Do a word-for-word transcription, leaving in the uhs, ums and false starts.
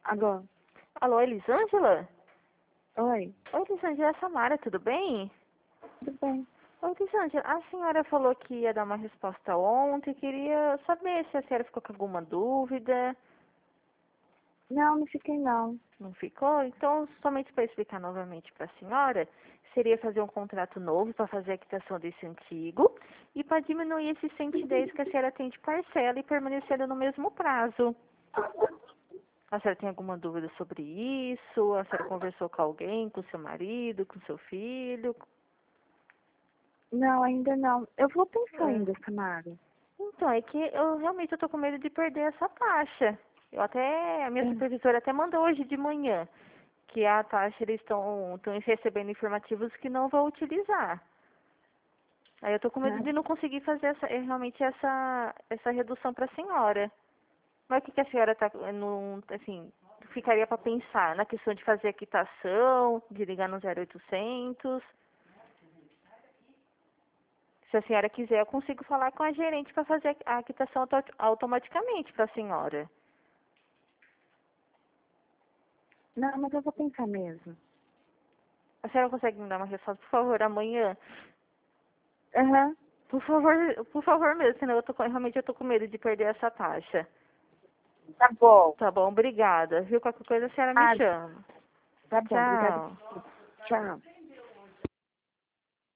Alô? Alô, Elisângela? Oi, Oi, Elisângela, é a Samara, tudo bem? tudo bem? Oi, Elisângela, a senhora falou que ia dar uma resposta ontem, queria saber se a senhora ficou com alguma dúvida. Não, não fiquei não. Não ficou? Então, somente para explicar novamente para a senhora, seria fazer um contrato novo para fazer a quitação desse antigo e para diminuir esses cento e dez que a senhora tem de parcela e permanecendo no mesmo prazo. A senhora tem alguma dúvida sobre isso? A senhora conversou com alguém, com seu marido, com seu filho? Não, ainda não. Eu vou pensar É. ainda, Samara. Então, é que eu realmente eu tô com medo de perder essa taxa. Eu até, a minha É, supervisora até mandou hoje de manhã que a taxa eles estão estão recebendo informativos que não vão utilizar. Aí eu tô com medo né? de não conseguir fazer essa, eh, realmente essa, essa redução para a senhora. Mas o que, que a senhora tá, não, assim, ficaria para pensar na questão de fazer a quitação, de ligar no zero oitocentos? Se a senhora quiser, eu consigo falar com a gerente para fazer a quitação auto- automaticamente para a senhora. Não, mas eu vou pensar mesmo. A senhora consegue me dar uma resposta, por favor, amanhã? Aham, Por favor, por favor mesmo, senão eu tô, com- realmente eu tô com medo de perder essa taxa. tá bom. Tá bom, obrigada. Viu? Qualquer coisa a senhora me Ah, chama. tá bom, obrigada. Tchau. Tchau.